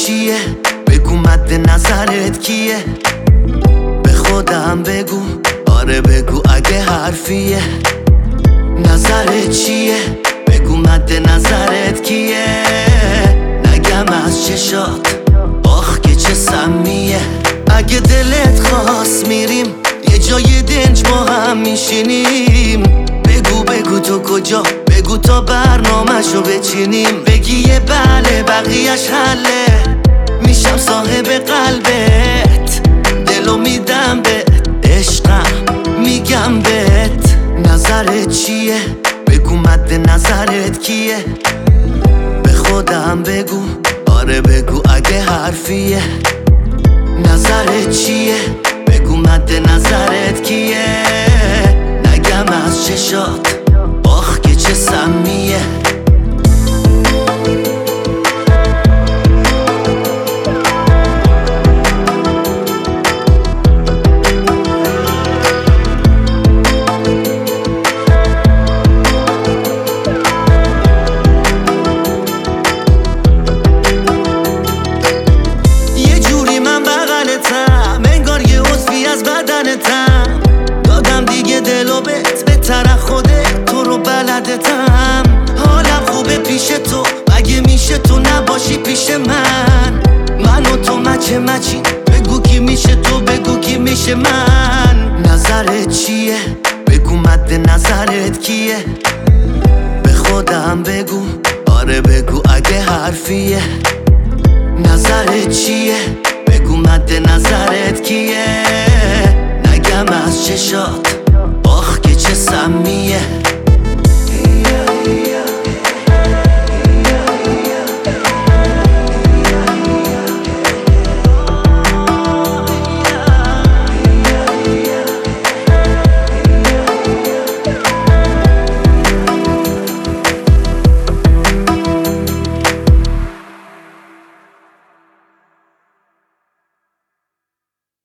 چیه؟ بگو مد نظرت کیه؟ به خودم بگو، آره بگو اگه حرفیه. نظرت چیه؟ بگو مد نظرت کیه؟ نگم از چشات آخ که چه سمیه. اگه دلت خواست میریم یه جای دنج با هم میشینیم. بگو تو کجا، بگو تا برنامه‌شو بچینیم. بگی یه بله بقیه‌اش حله، میشم صاحب قلبت، دلو میدم به عشقم میگم بهت. نظرت چیه؟ بگو مد نظرت کیه؟ به خودم بگو، آره بگو اگه حرفیه. نظرت چیه؟ بگو مد نظرت کیه؟ نگم از چشات آخ که چه سمیه. یه جوری من بغلتم انگار یه عضوی از بدنتم. دادم دیگه دلو به طرح خودت، تو رو بلدتم. حالم خوبه پیش تو، مگه میشه تو نباشی پیش من؟ من و تو مچین، بگو کی میشه تو، بگو کی میشه من. نظرت چیه؟ بگو مد نظرت کیه؟ به خودم بگو، آره بگو اگه حرفیه. نظرت چیه؟ بگو مد نظرت کیه؟ نگم از چشات آخ که چه سمیه.